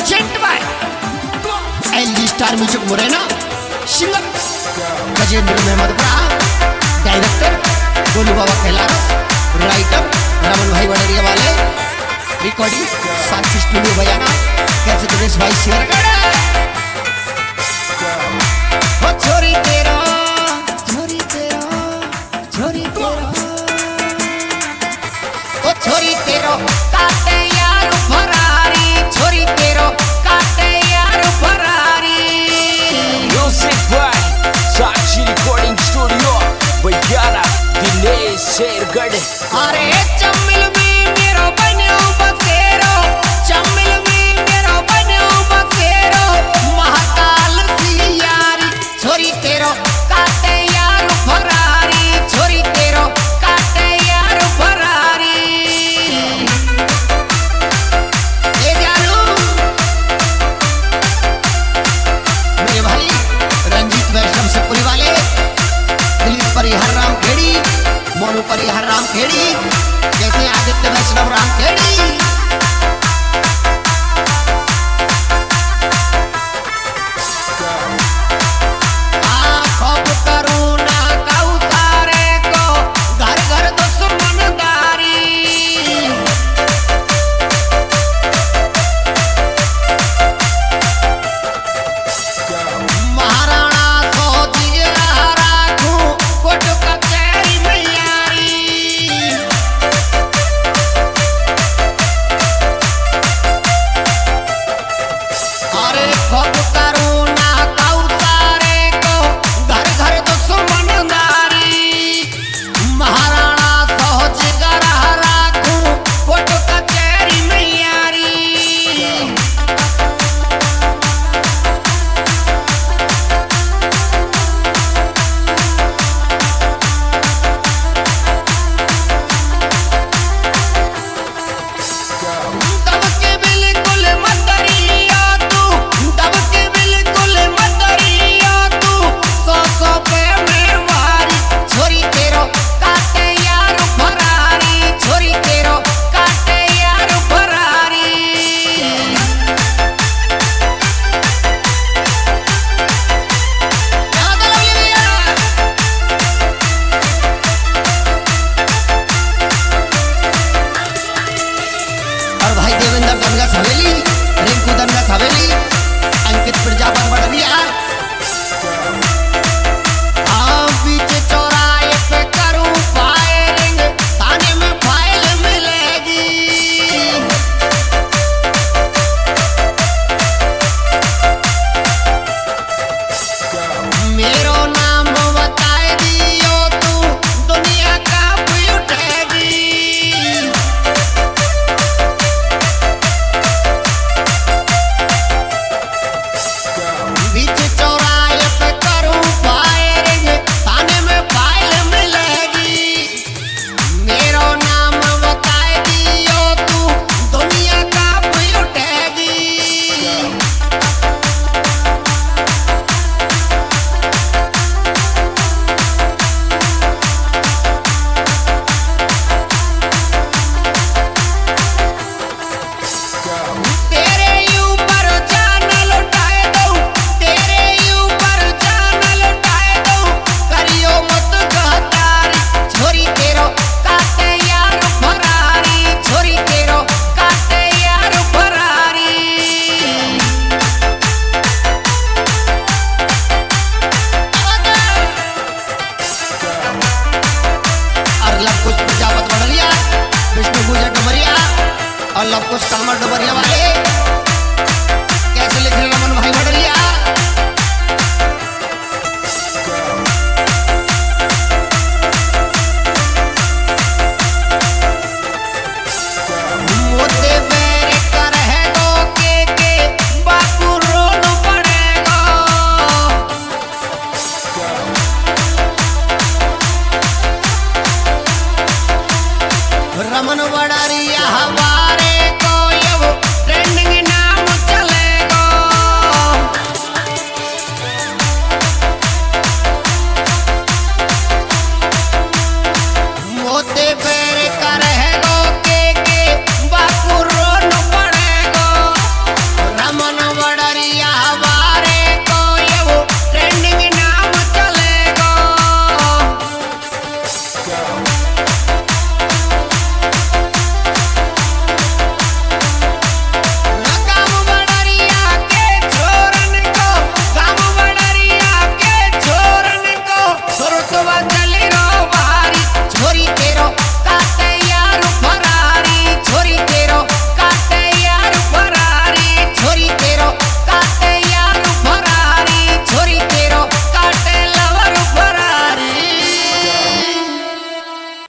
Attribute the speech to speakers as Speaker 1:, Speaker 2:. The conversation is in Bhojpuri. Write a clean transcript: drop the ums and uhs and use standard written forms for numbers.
Speaker 1: Present by LG star music Morena, singer Gajendra Mehmadpura, director Golu Baba Kailash, writer Raman भाई वडरिया वाले, रिकॉर्डिंग साक्षी स्टूडियो बयाना, कैसे दिनेश भाई शेरगढ़। छोरी तेरा छोरी तेरा छोरी तेरा ओ छोरी तेरो काटे यार फरारी, छोरी तेरो काटे यार Ferrari.
Speaker 2: Music by Sakshi recording studio Bayana, Dinesh Shergarh.
Speaker 1: अरे चमिल में मेरो बन्यो बसेरो, चमिल में मेरो बन्यो बसेरो, महाकाल सी यारी, छोरी तेरो काटे यार फरारी, छोरी तेरो काटे यार फरारी। ए जानू मेरे भाई रंजीत वैष्णव सपुरी वाले, दिलीप परिहर राम खेड़ी, मोनू परिहर राम खेड़ी, जैसे आदित्य वैष्णव राम खेड़ी। हवेली रिंकू दनगस हवेली, अंकित प्रजापत बड़िया। बीच चौराहे पे करूं फायरिंग, थाने में फाइल मिलेगी। मेरो नाम बताए दियो तू, दुनिया कांप उठेगी। बीच चौराहे पे करूं फायरिंग, थाने में फाइल मिलेगी। मेरो नाम बताए दियो तू, दुनिया कांप उठेगी। तेरे ऊपर जान लुटाए दूं, तेरे ऊपर जान लुटाए दूं, करियो मत गद्दारी, छोरी तेरो काटे यार फरारी, छोरी तेरो काटे यार फरारी। और लव कुछ प्रजापत बड़लिया, विष्णु पूजा डुमरिया और लव कुछ कामर डुमरिया वाले, कैसे लिख रहे रमन भाई